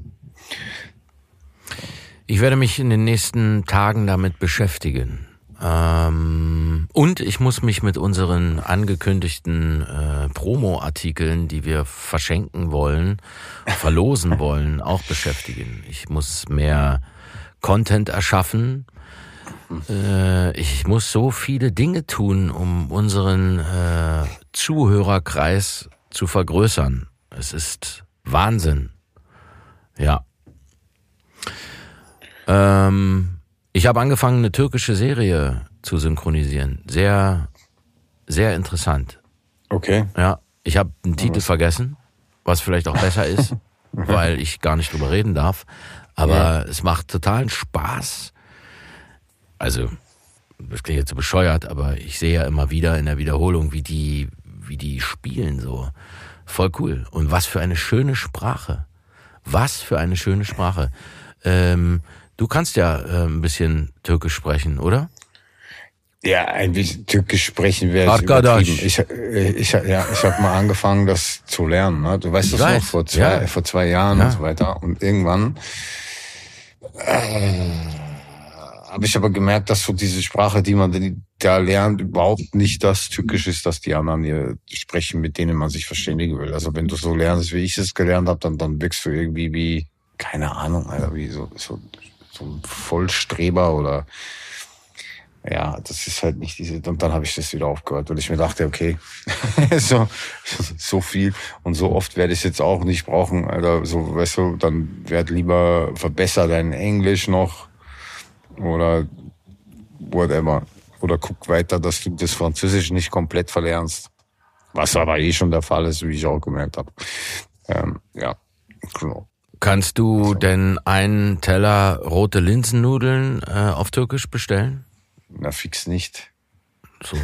Ich werde mich in den nächsten Tagen damit beschäftigen. Ähm, und ich muss mich mit unseren angekündigten äh, Promo-Artikeln, die wir verschenken wollen, verlosen wollen, auch beschäftigen. Ich muss mehr Content erschaffen. Äh, ich muss so viele Dinge tun, um unseren äh, Zuhörerkreis zu vergrößern. Es ist Wahnsinn. Ja. Ähm, ich habe angefangen, eine türkische Serie zu synchronisieren. Sehr, sehr interessant. Okay. Ja, ich habe den Titel vergessen, was vielleicht auch besser ist, weil ich gar nicht drüber reden darf. Aber ja. Es macht totalen Spaß. Also, das klingt jetzt so bescheuert, aber ich sehe ja immer wieder in der Wiederholung, wie die, wie die spielen so. Voll cool. Und was für eine schöne Sprache. Was für eine schöne Sprache. Ähm, du kannst ja äh, ein bisschen Türkisch sprechen, oder? Ja, ein bisschen Türkisch sprechen wäre übertrieben. Ich, ich, ja, ich habe mal angefangen, das zu lernen. Ne? Du weißt ich das weiß. noch, vor zwei, ja. vor zwei Jahren ja. und so weiter. Und irgendwann äh, habe ich aber gemerkt, dass so diese Sprache, die man da lernt, überhaupt nicht das Türkisch ist, das die anderen hier sprechen, mit denen man sich verständigen will. Also wenn du so lernst, wie ich es gelernt habe, dann, dann wirkst du irgendwie wie, keine Ahnung, Alter, wie so, so, so ein Vollstreber oder ja, das ist halt nicht diese, und dann habe ich das wieder aufgehört, weil ich mir dachte, okay, so, so viel und so oft werde ich es jetzt auch nicht brauchen, Alter, so, weißt du, dann werd lieber verbessert dein Englisch noch oder whatever. Oder guck weiter, dass du das Französisch nicht komplett verlernst. Was aber eh schon der Fall ist, wie ich auch gemerkt habe. Ähm, ja, genau. Kannst du also. denn einen Teller rote Linsennudeln äh, auf Türkisch bestellen? Na, fix nicht. So.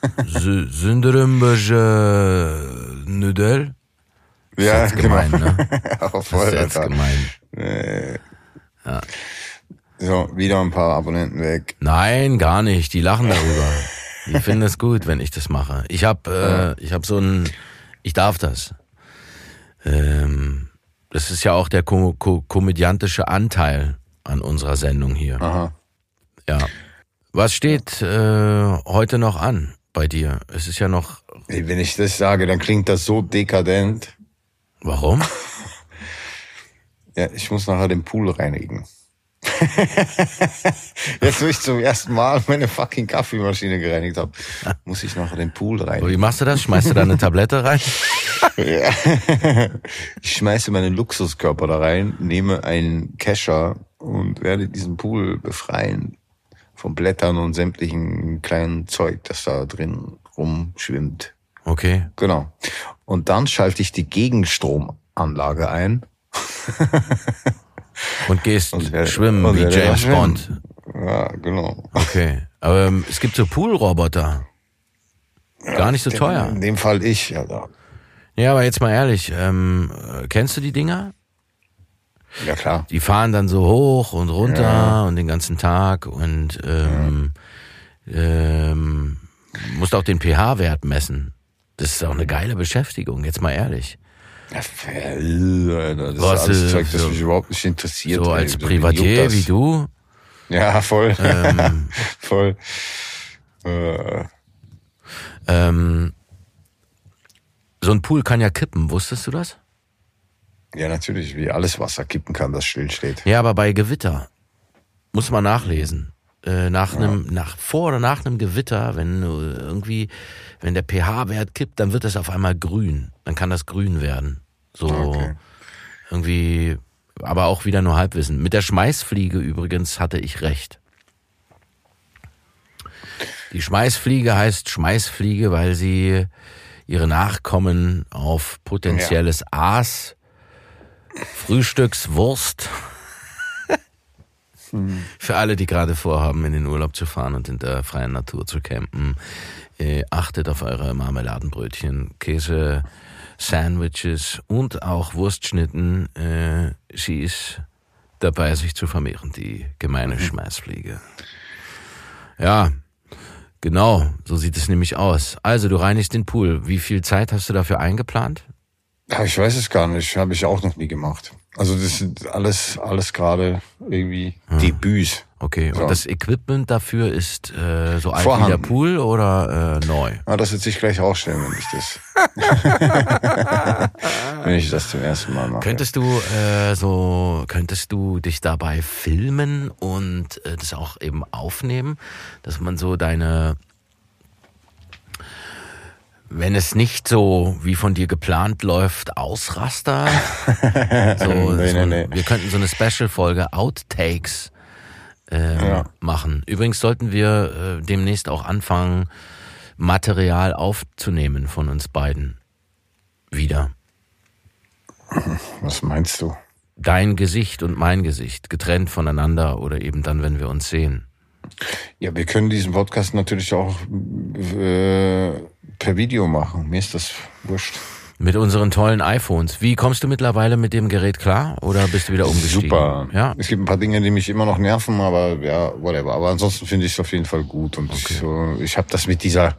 Sündürümbeje Nudel? Ja, das ist gemein, genau. Ne? Auch voll, das ist jetzt Alter. gemein. Äh, ja. So, wieder ein paar Abonnenten weg. Nein, gar nicht. Die lachen darüber. Die finden es gut, wenn ich das mache. Ich hab, äh, ich hab so ein, ich darf das. Ähm, das ist ja auch der ko- ko- komödiantische Anteil an unserer Sendung hier. Aha. Ja. Was steht äh, heute noch an bei dir? Es ist ja noch... Wenn ich das sage, dann klingt das so dekadent. Warum? Ja, ich muss nachher den Pool reinigen. Jetzt, wo ich zum ersten Mal meine fucking Kaffeemaschine gereinigt habe, muss ich nachher den Pool reinigen. Wie machst du das? Schmeißt du da eine Tablette rein? Ja. Ich schmeiße meinen Luxuskörper da rein, nehme einen Kescher und werde diesen Pool befreien von Blättern und sämtlichen kleinen Zeug, das da drin rumschwimmt. Okay. Genau. Und dann schalte ich die Gegenstromanlage ein. Und gehst und wer, schwimmen und wie James schwimmen. Bond. Ja, genau. Okay. Aber ähm, es gibt so Poolroboter. Ja, Gar nicht so in, teuer. In dem Fall ich, ja. Da. Ja, aber jetzt mal ehrlich, ähm, kennst du die Dinger? Ja, klar. Die fahren dann so hoch und runter ja. und den ganzen Tag und ähm, ja. ähm, musst auch den pH-Wert messen. Das ist auch eine geile Beschäftigung, jetzt mal ehrlich. Ja, Alter, das Was, ist alles Zeug, das so, mich überhaupt nicht interessiert. So als ey. Privatier wie du? Ja, voll. Ähm, voll. Äh. Ähm, so ein Pool kann ja kippen, wusstest du das? Ja, natürlich, wie alles Wasser kippen kann, das stillsteht. Ja, aber bei Gewitter muss man nachlesen. Äh, nach einem, ja. nach vor oder nach einem Gewitter, wenn irgendwie, wenn der pH-Wert kippt, dann wird es auf einmal grün. Dann kann das grün werden. So okay. irgendwie, aber auch wieder nur Halbwissen. Mit der Schmeißfliege übrigens hatte ich recht. Die Schmeißfliege heißt Schmeißfliege, weil sie ihre Nachkommen auf potenzielles ja. Aas, Frühstückswurst, hm. für alle, die gerade vorhaben, in den Urlaub zu fahren und in der freien Natur zu campen, äh, achtet auf eure Marmeladenbrötchen, Käse, Sandwiches und auch Wurstschnitten. Äh, sie ist dabei, sich zu vermehren, die gemeine mhm. Schmeißfliege. Ja, genau, so sieht es nämlich aus. Also, du reinigst den Pool. Wie viel Zeit hast du dafür eingeplant? Ja, ich weiß es gar nicht, habe ich auch noch nie gemacht. Also das sind alles, alles gerade irgendwie hm. Debüts. Okay, so. Und das Equipment dafür ist äh, so alt Vorhanden. wie der Pool oder äh, neu? Ja, das wird sich gleich rausstellen, wenn ich das wenn ich das zum ersten Mal mache. Könntest du äh, so, könntest du dich dabei filmen und äh, das auch eben aufnehmen, dass man so deine, wenn es nicht so wie von dir geplant läuft, Ausraster? so, nee, so, nee, nee. Wir könnten so eine Special-Folge Outtakes ähm, ja. machen. Übrigens sollten wir äh, demnächst auch anfangen, Material aufzunehmen von uns beiden. Wieder. Was meinst du? Dein Gesicht und mein Gesicht, getrennt voneinander oder eben dann, wenn wir uns sehen. Ja, wir können diesen Podcast natürlich auch äh, per Video machen. Mir ist das wurscht. Mit unseren tollen iPhones. Wie kommst du mittlerweile mit dem Gerät klar oder bist du wieder umgestiegen? Super. Ja? Es gibt ein paar Dinge, die mich immer noch nerven, aber ja, whatever. Aber ansonsten finde ich es auf jeden Fall gut. Und Okay. ich, so, ich habe das mit dieser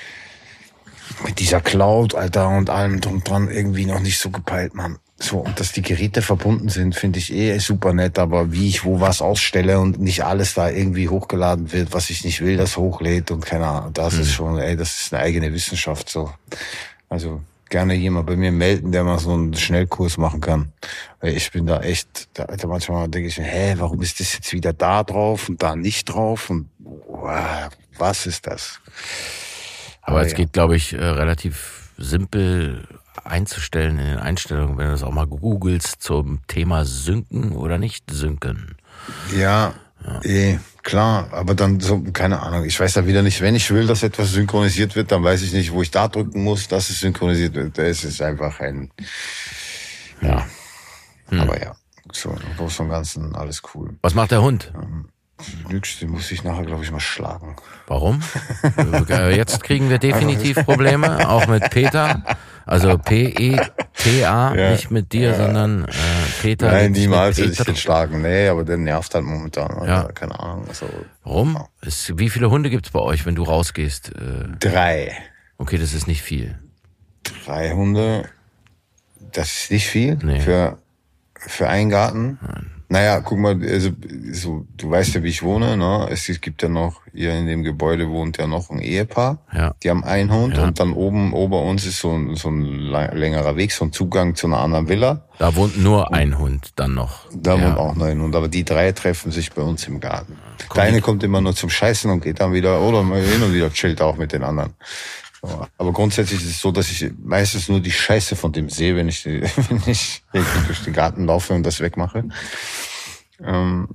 mit dieser Cloud, Alter, und allem drum dran irgendwie noch nicht so gepeilt, Mann. So, und dass die Geräte verbunden sind, finde ich eh super nett, aber wie ich wo was ausstelle und nicht alles da irgendwie hochgeladen wird, was ich nicht will, das hochlädt und keine Ahnung, das mhm. ist schon, ey, das ist eine eigene Wissenschaft, so. Also, gerne jemand bei mir melden, der mal so einen Schnellkurs machen kann. Weil ich bin da echt, da, Alter, manchmal denke ich, hä, warum ist das jetzt wieder da drauf und da nicht drauf und, wow, was ist das? Aber, Aber es ja. geht, glaube ich, simpel simpel einzustellen in den Einstellungen, wenn du das auch mal googelst zum Thema Synken oder nicht Synken. Ja, ja. Eh, klar, aber dann so, keine Ahnung, ich weiß ja wieder nicht, wenn ich will, dass etwas synchronisiert wird, dann weiß ich nicht, wo ich da drücken muss, dass es synchronisiert wird. Es ist einfach ein, ja, hm. aber ja, so im Großen und Ganzen alles cool. Was macht der Hund? Ähm, Nix, den muss ich nachher, glaube ich, mal schlagen. Warum? Jetzt kriegen wir definitiv Probleme, auch mit Peter. Also P E T A, ja, nicht mit dir, ja. sondern äh, Peter. Nein, niemals hätte ich den schlagen. Nee, aber der nervt halt momentan. Ja. Oder? Keine Ahnung. Also, Warum? Ja. Ist, wie viele Hunde gibt's bei euch, wenn du rausgehst? Äh, Drei. Okay, das ist nicht viel. Drei Hunde, das ist nicht viel nee. für, für einen Garten. Nein. Naja, guck mal, also so, du weißt ja, wie ich wohne, ne? Es gibt ja noch, hier in dem Gebäude wohnt ja noch ein Ehepaar. Ja. Die haben einen Hund ja. und dann oben, ober uns ist so ein, so ein längerer Weg, so ein Zugang zu einer anderen Villa. Da wohnt nur ein Hund dann noch. Da ja. wohnt auch noch ein Hund, aber die drei treffen sich bei uns im Garten. Kommt Der eine die... kommt immer nur zum Scheißen und geht dann wieder, oder mal hin und wieder chillt auch mit den anderen. So. Aber grundsätzlich ist es so, dass ich meistens nur die Scheiße von dem sehe, wenn ich, wenn ich durch den Garten laufe und das wegmache. Ähm,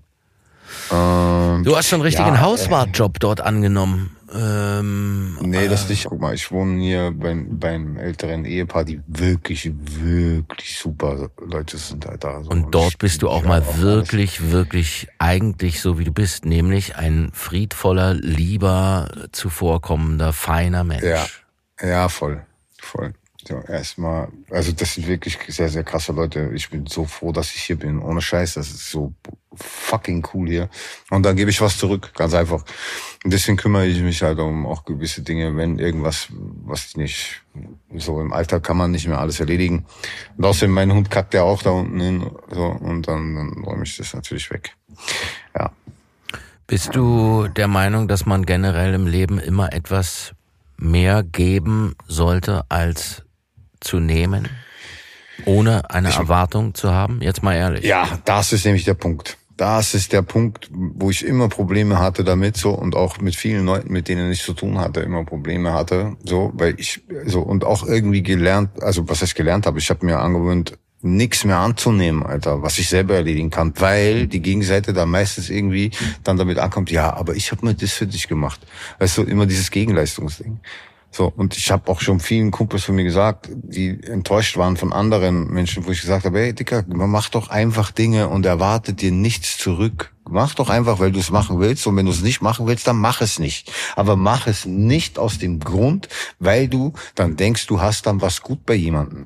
ähm, du hast schon einen richtigen ja, Hauswartjob äh, dort angenommen. Ähm, nee, das nicht. Guck mal, ich wohne hier beim, beim älteren Ehepaar, die wirklich, wirklich super Leute sind halt da. So. Und, und dort bist du auch mal auch wirklich, alles. wirklich eigentlich so wie du bist, nämlich ein friedvoller, lieber, zuvorkommender, feiner Mensch. Ja, ja, voll, voll. So, erstmal, also das sind wirklich sehr, sehr krasse Leute. Ich bin so froh, dass ich hier bin. Ohne Scheiß, das ist so fucking cool hier. Und dann gebe ich was zurück, ganz einfach. Und deswegen kümmere ich mich halt um auch gewisse Dinge, wenn irgendwas, was ich nicht, so im Alltag kann man nicht mehr alles erledigen. Und außerdem, mein Hund kackt ja auch da unten hin, so, und dann, dann räume ich das natürlich weg. Ja. Bist du der Meinung, dass man generell im Leben immer etwas mehr geben sollte, als zu nehmen, ohne eine ich, Erwartung zu haben? Jetzt mal ehrlich. Ja, das ist nämlich der Punkt. Das ist der Punkt, wo ich immer Probleme hatte damit, so, und auch mit vielen Leuten, mit denen ich zu tun hatte, immer Probleme hatte, so, weil ich, so, und auch irgendwie gelernt, also was ich gelernt habe, ich habe mir angewöhnt, nichts mehr anzunehmen, Alter, was ich selber erledigen kann, weil die Gegenseite da meistens irgendwie dann damit ankommt, ja, aber ich habe mir das für dich gemacht. Weißt du, immer dieses Gegenleistungsding. So, und ich habe auch schon vielen Kumpels von mir gesagt, die enttäuscht waren von anderen Menschen, wo ich gesagt habe, hey Dicker, mach doch einfach Dinge und erwartet dir nichts zurück. Mach doch einfach, weil du es machen willst, und wenn du es nicht machen willst, dann mach es nicht. Aber mach es nicht aus dem Grund, weil du dann denkst, du hast dann was gut bei jemandem.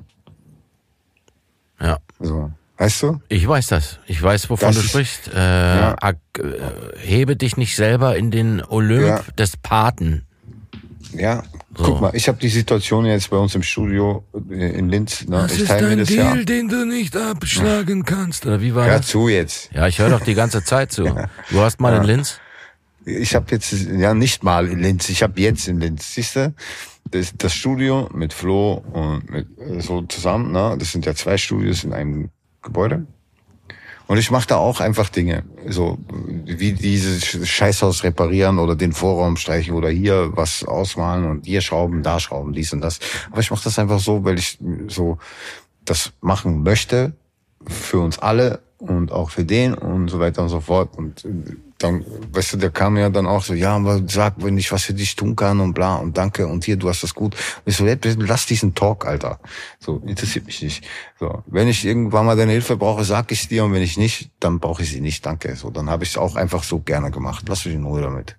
Ja. So. Weißt du? Ich weiß das. Ich weiß, wovon das du ist, sprichst. Äh, ja. äh, hebe dich nicht selber in den Olymp ja. des Paten. Ja, So. Guck mal, ich habe die Situation jetzt bei uns im Studio in Linz. Ne? Das ich ist teile mir ein das Deal, ja. den du nicht abschlagen kannst. Oder wie war Hör das? zu jetzt. Ja, ich höre doch die ganze Zeit zu. Du hast mal Ja. in Linz? Ich habe jetzt, ja nicht mal in Linz, ich habe jetzt in Linz, siehst du? Das, das Studio mit Flo und mit so zusammen, ne? Das sind ja zwei Studios in einem Gebäude. Und ich mache da auch einfach Dinge, so wie dieses Scheißhaus reparieren oder den Vorraum streichen oder hier was ausmalen und hier schrauben, da schrauben, dies und das. Aber ich mache das einfach so, weil ich so das machen möchte für uns alle und auch für den und so weiter und so fort. Und dann, weißt du, der kam ja dann auch so, ja, aber sag, wenn ich was für dich tun kann und bla und danke und hier, du hast das gut. Und ich so, lass diesen Talk, Alter. So, interessiert mich nicht. So, wenn ich irgendwann mal deine Hilfe brauche, sag ich dir und wenn ich nicht, dann brauche ich sie nicht, danke. So, dann habe ich es auch einfach so gerne gemacht. Lass mich in Ruhe damit.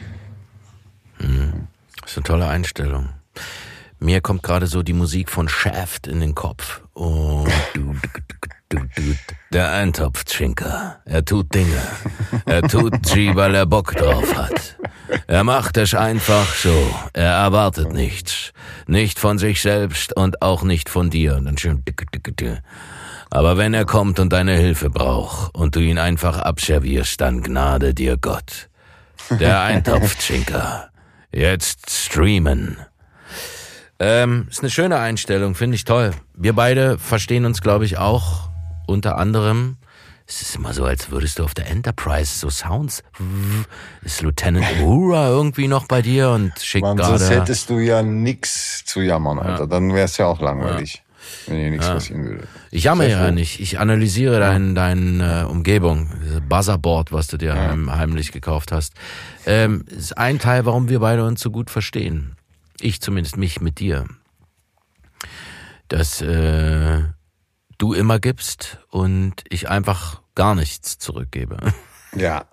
Mhm. Das ist eine tolle Einstellung. Mir kommt gerade so die Musik von Shaft in den Kopf. Und du, du, du, du, der Eintopfschinker. Er tut Dinge. Er tut sie, weil er Bock drauf hat. Er macht es einfach so. Er erwartet nichts. Nicht von sich selbst und auch nicht von dir. Und dann schön. Aber wenn er kommt und deine Hilfe braucht und du ihn einfach abservierst, dann gnade dir Gott. Der Eintopfschinker. Jetzt streamen. Ähm, ist eine schöne Einstellung, finde ich toll. Wir beide verstehen uns, glaube ich, auch unter anderem. Es ist immer so, als würdest du auf der Enterprise so Sounds. Ist Lieutenant Uhura irgendwie noch bei dir und schickt Mann, gerade. sonst hättest du ja nix zu jammern, Alter. Ja. Dann wär's ja auch langweilig, Ja. wenn hier nichts Ja. passieren würde. Ich jammer Sehr ja froh. nicht. Ich analysiere dein, deine äh, Umgebung. Dieses Buzzerboard, was du dir Ja. heim, heimlich gekauft hast. Ähm, ist ein Teil, warum wir beide uns so gut verstehen. Ich zumindest mich mit dir. Dass äh, du immer gibst und ich einfach gar nichts zurückgebe. Ja.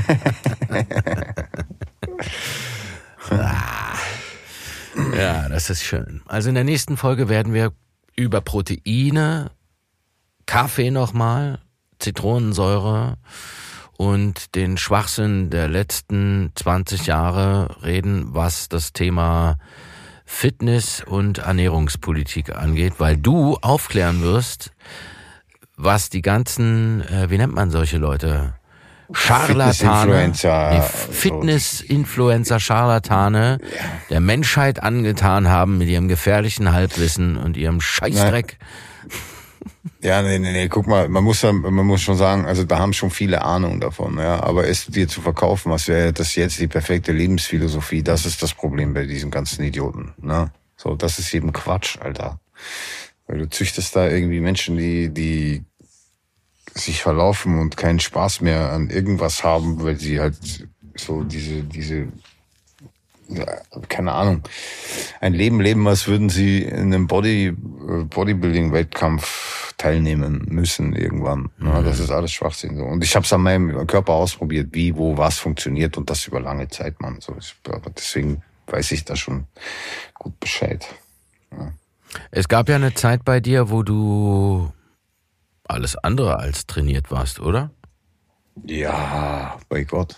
Ja, das ist schön. Also in der nächsten Folge werden wir über Proteine, Kaffee nochmal, Zitronensäure und den Schwachsinn der letzten zwanzig Jahre reden, was das Thema Fitness und Ernährungspolitik angeht, weil du aufklären wirst, was die ganzen, äh, wie nennt man solche Leute? Scharlatane, Fitness-Influencer. nee, Fitness-Influencer, Scharlatane der Menschheit angetan haben mit ihrem gefährlichen Halbwissen und ihrem Scheißdreck. Ja, nee, nee, nee, guck mal, man muss ja, man muss schon sagen, also da haben schon viele Ahnung davon, ja, aber es dir zu verkaufen, was wäre das jetzt die perfekte Lebensphilosophie, das ist das Problem bei diesen ganzen Idioten, ne? So, das ist eben Quatsch, Alter. Weil du züchtest da irgendwie Menschen, die, die sich verlaufen und keinen Spaß mehr an irgendwas haben, weil sie halt so diese, diese, ja, keine Ahnung, ein Leben leben, als würden sie in einem Body, Bodybuilding-Wettkampf teilnehmen müssen irgendwann. Ja, das ist alles Schwachsinn. So. Und ich habe es an meinem Körper ausprobiert, wie, wo, was funktioniert und das über lange Zeit, man. So, aber deswegen weiß ich da schon gut Bescheid. Ja. Es gab ja eine Zeit bei dir, wo du alles andere als trainiert warst, oder? Ja, bei Gott.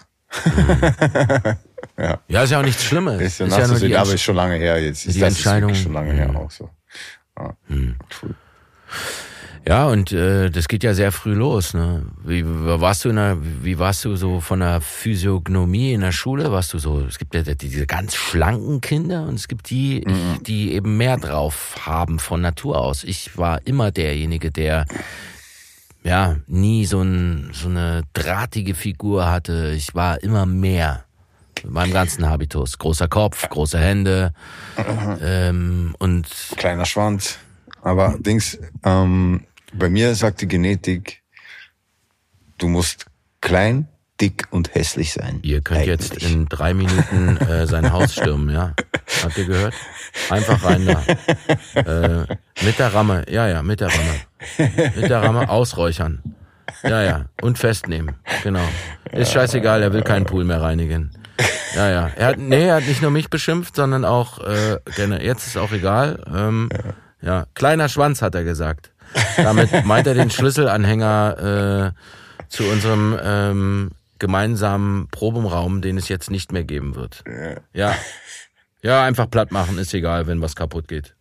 Ja. Ja, ist ja auch nichts Schlimmes. Ist ja, ist ja nur die, aber ist schon lange her jetzt. die das Entscheidung. Ist schon lange her Mhm. auch so. Ja. Hm. Cool. Ja, und äh, das geht ja sehr früh los. Ne? Wie warst du in der, wie warst du so von der Physiognomie in der Schule? Warst du so? Es gibt ja diese ganz schlanken Kinder und es gibt die, Mhm. die eben mehr drauf haben von Natur aus. Ich war immer derjenige, der ja nie so, ein, so eine drahtige Figur hatte. Ich war immer mehr mit meinem ganzen Habitus. Großer Kopf, große Hände ähm, und Kleiner Schwanz. Aber Dings, ähm, bei mir sagt die Genetik, du musst klein, dick und hässlich sein. ihr könnt Eigentlich. jetzt in drei Minuten äh, sein Haus stürmen, ja? Habt ihr gehört? Einfach rein da. Äh, mit der Ramme, ja, ja, mit der Ramme. Mit der Ramme ausräuchern. Ja, ja. Und festnehmen. Genau. Ist scheißegal, er will keinen Pool mehr reinigen. Ja, ja. Er hat, nee, er hat nicht nur mich beschimpft, sondern auch, äh, gerne, jetzt ist auch egal. Ähm, ja, kleiner Schwanz, hat er gesagt. Damit meint er den Schlüsselanhänger äh, zu unserem ähm, gemeinsamen Probenraum, den es jetzt nicht mehr geben wird. Ja. Ja, einfach platt machen, ist egal, wenn was kaputt geht.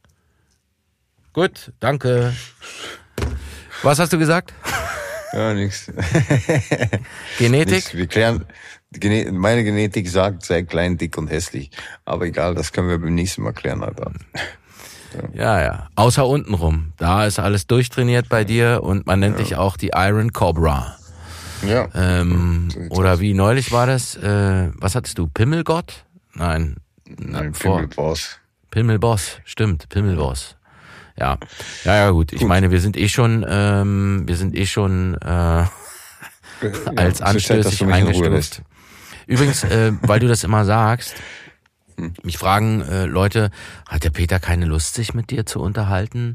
Gut, danke. Was hast du gesagt? Ja, nix. Genetik? Nix. Wir klären, meine Genetik sagt, sei klein, dick und hässlich. Aber egal, das können wir beim nächsten Mal klären, Alter. Ja, ja. Außer untenrum. Da ist alles durchtrainiert bei dir und man nennt ja. dich auch die Iron Cobra. Ja. Ähm, oder wie neulich war das? Äh, was hattest du? Pimmelgott? Nein. Nein, Pimmelboss. Pimmelboss, stimmt, Pimmelboss. Ja, ja, ja, gut. Ich gut. meine, wir sind eh schon, ähm, wir sind eh schon äh, ja, als anstößig eingestuft. Übrigens, äh, weil du das immer sagst, hm. mich fragen äh, Leute, hat der Peter keine Lust, sich mit dir zu unterhalten?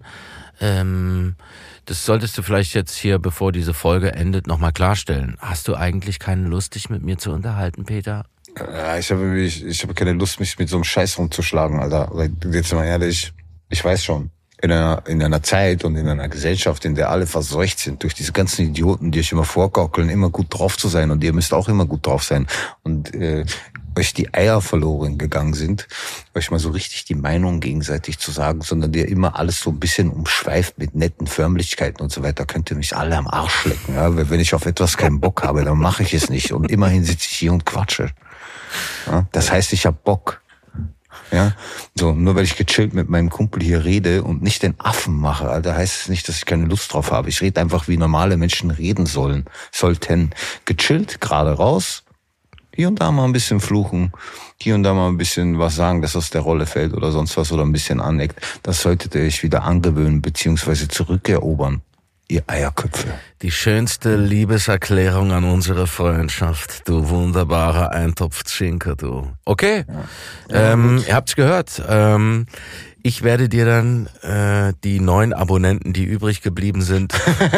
Ähm, das solltest du vielleicht jetzt hier, bevor diese Folge endet, nochmal klarstellen. Hast du eigentlich keine Lust, dich mit mir zu unterhalten, Peter? Ja, ich habe ich, ich habe keine Lust, mich mit so einem Scheiß rumzuschlagen, Alter. Jetzt mal ehrlich, ich weiß schon. In einer, in einer Zeit und in einer Gesellschaft, in der alle verseucht sind durch diese ganzen Idioten, die euch immer vorgaukeln, immer gut drauf zu sein, und ihr müsst auch immer gut drauf sein, und äh, euch die Eier verloren gegangen sind, euch mal so richtig die Meinung gegenseitig zu sagen, sondern ihr immer alles so ein bisschen umschweift mit netten Förmlichkeiten und so weiter, könnt ihr mich alle am Arsch lecken. Ja? Wenn ich auf etwas keinen Bock habe, dann mache ich es nicht, und immerhin sitze ich hier und quatsche. Ja? Das heißt, ich hab Bock. Ja, so, nur weil ich gechillt mit meinem Kumpel hier rede und nicht den Affen mache, Alter, heißt es nicht, dass ich keine Lust drauf habe. Ich rede einfach, wie normale Menschen reden sollen, sollten. Gechillt, gerade raus, hier und da mal ein bisschen fluchen, hier und da mal ein bisschen was sagen, dass aus der Rolle fällt oder sonst was, oder ein bisschen aneckt. Das solltet ihr euch wieder angewöhnen, beziehungsweise zurückerobern. Ihr Eierköpfe. Die schönste Liebeserklärung an unsere Freundschaft, du wunderbarer Eintopfschinker, du. Okay, ja. ähm, ihr habt's gehört. Ähm, ich werde dir dann äh, die neun Abonnenten, die übrig geblieben sind,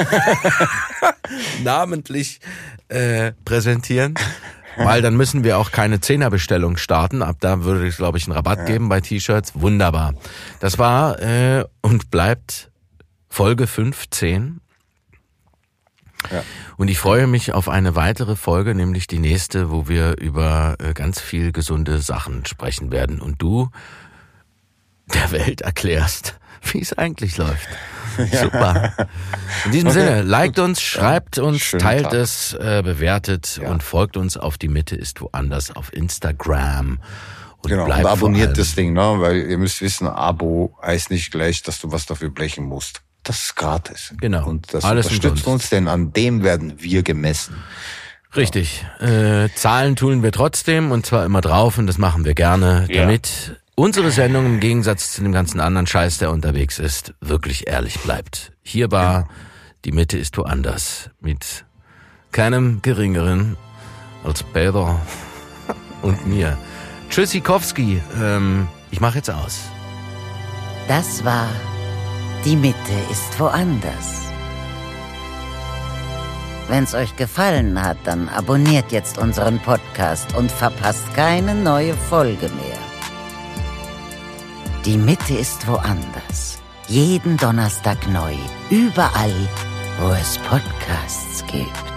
namentlich äh, präsentieren. Weil dann müssen wir auch keine Zehnerbestellung starten. Ab da würde es, glaube ich, einen Rabatt ja. geben bei T-Shirts. Wunderbar. Das war äh, und bleibt Folge fünfzehn. Ja. Und ich freue mich auf eine weitere Folge, nämlich die nächste, wo wir über äh, ganz viel gesunde Sachen sprechen werden. Und du der Welt erklärst, wie es eigentlich läuft. Ja. Super. In diesem okay. Sinne, liked uns, schreibt uns, Schönen teilt Tag. es, äh, bewertet ja. und folgt uns auf Die Mitte ist woanders auf Instagram. Und genau, und abonniert das Ding, ne? Weil ihr müsst wissen, Abo heißt nicht gleich, dass du was dafür blechen musst. Das ist gratis. Genau. Und das Alles unterstützt uns, denn an dem werden wir gemessen. Richtig. Äh, Zahlen tun wir trotzdem, und zwar immer drauf, und das machen wir gerne, ja. damit unsere Sendung im Gegensatz zu dem ganzen anderen Scheiß, der unterwegs ist, wirklich ehrlich bleibt. Hier war genau. Die Mitte ist woanders, mit keinem Geringeren als Peter und mir. Tschüssikowski, ähm, ich mach jetzt aus. Das war Die Mitte ist woanders. Wenn's euch gefallen hat, dann abonniert jetzt unseren Podcast und verpasst keine neue Folge mehr. Die Mitte ist woanders. Jeden Donnerstag neu. Überall, wo es Podcasts gibt.